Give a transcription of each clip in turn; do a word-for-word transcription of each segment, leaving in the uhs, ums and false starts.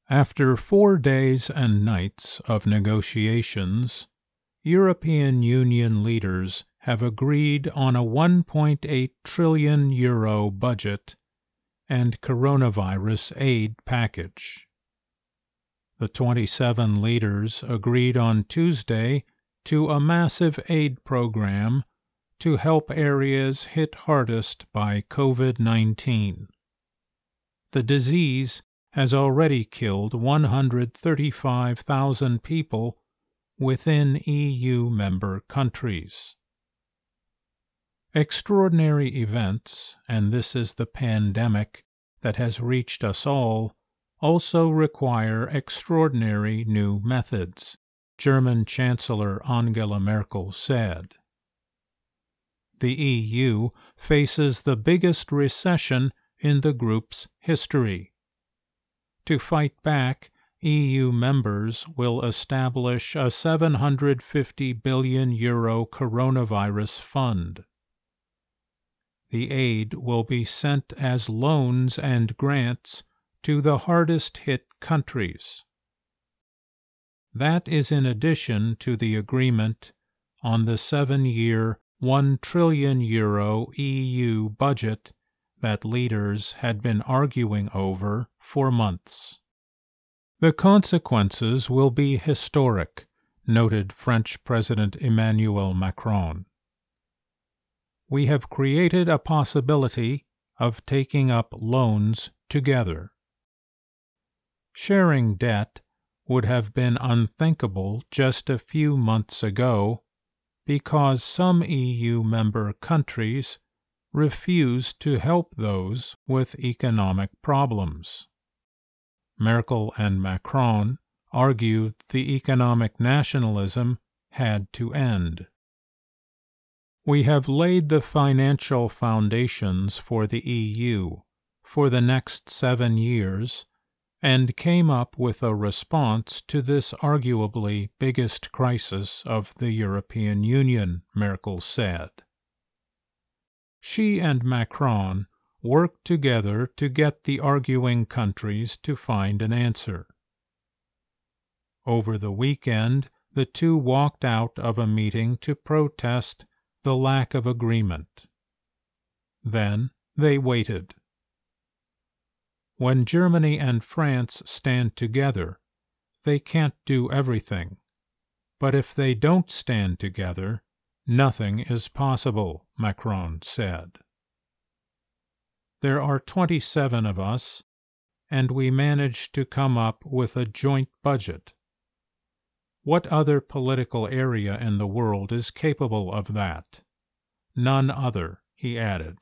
After four days and nights of negotiations, European Union leaders have agreed on a one point eight trillion euro budget and coronavirus aid package. The twenty-seven leaders agreed on Tuesday to a massive aid program to help areas hit hardest by COVID nineteen. The disease has already killed one hundred thirty-five thousand people within E U member countries. Extraordinary events, and this is the pandemic that has reached us all, also require extraordinary new methods, German Chancellor Angela Merkel said. The E U faces the biggest recession in the group's history. To fight back, E U members will establish a seven hundred fifty billion euro coronavirus fund. The aid will be sent as loans and grants to the hardest-hit countries. That is in addition to the agreement on the seven-year, one trillion euro E U budget that leaders had been arguing over for months. The consequences will be historic, noted French President Emmanuel Macron. We have created a possibility of taking up loans together. Sharing debt would have been unthinkable just a few months ago because some E U member countries refused to help those with economic problems. Merkel and Macron argued the economic nationalism had to end. We have laid the financial foundations for the E U for the next seven years and came up with a response to this arguably biggest crisis of the European Union, Merkel said. She and Macron worked together to get the arguing countries to find an answer. Over the weekend, the two walked out of a meeting to protest the lack of agreement. Then they waited. When Germany and France stand together, they can't do everything. But if they don't stand together, nothing is possible, Macron said. There are twenty-seven of us, and we managed to come up with a joint budget. What other political area in the world is capable of that? None other, he added.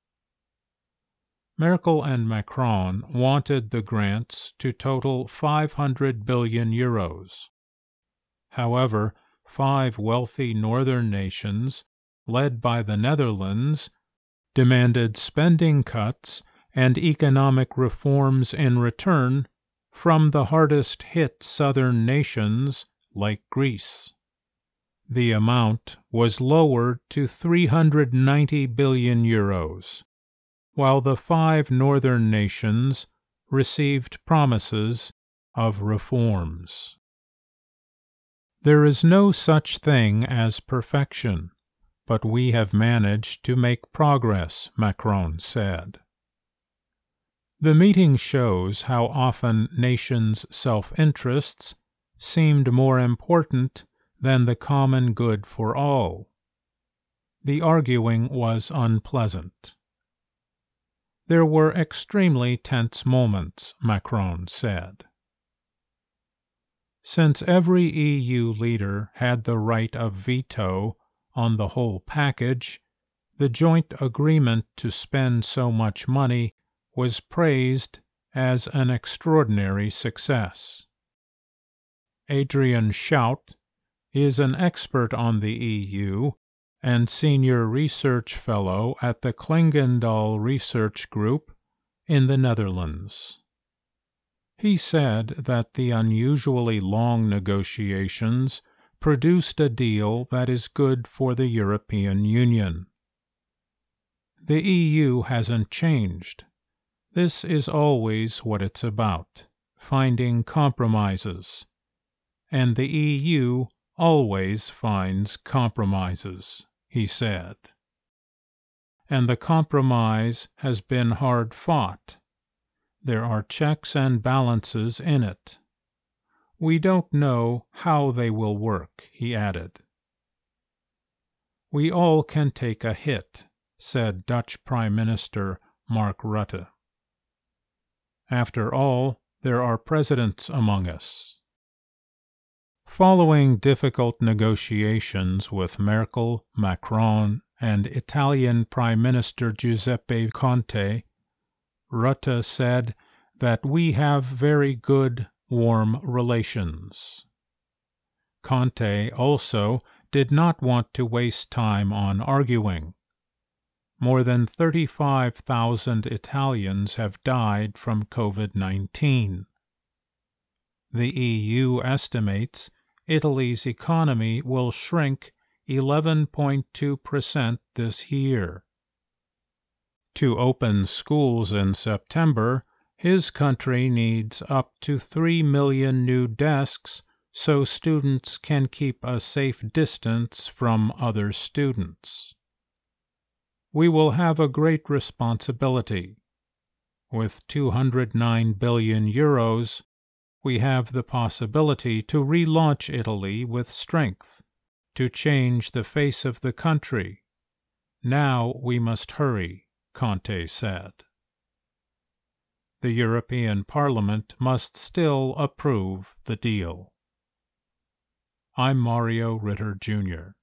Merkel and Macron wanted the grants to total five hundred billion euros. However, five wealthy northern nations, led by the Netherlands, demanded spending cuts and economic reforms in return from the hardest-hit southern nations like Greece. The amount was lowered to three hundred ninety billion euros, while the five northern nations received promises of reforms. There is no such thing as perfection, but we have managed to make progress, Macron said. The meeting shows how often nations' self-interests seemed more important than the common good for all. The arguing was unpleasant. There were extremely tense moments, Macron said. Since every E U leader had the right of veto on the whole package, the joint agreement to spend so much money was praised as an extraordinary success. Adrian Schout is an expert on the E U and senior research fellow at the Klingendahl Research Group in the Netherlands. He said that the unusually long negotiations produced a deal that is good for the European Union. The E U hasn't changed. This is always what it's about. finding compromises, and the E U always finds compromises, he said. And the compromise has been hard fought. There are checks and balances in it. We don't know how they will work, he added. We all can take a hit, said Dutch Prime Minister Mark Rutte. After all, there are presidents among us. Following difficult negotiations with Merkel, Macron, and Italian Prime Minister Giuseppe Conte, Rutte said that we have very good, warm relations. Conte also did not want to waste time on arguing. More than thirty-five thousand Italians have died from COVID nineteen. The E U estimates Italy's economy will shrink eleven point two percent this year. To open schools in September, his country needs up to three million new desks so students can keep a safe distance from other students. We will have a great responsibility. With two hundred nine billion euros, we have the possibility to relaunch Italy with strength, to change the face of the country. Now we must hurry, Conte said. The European Parliament must still approve the deal. I'm Mario Ritter, Junior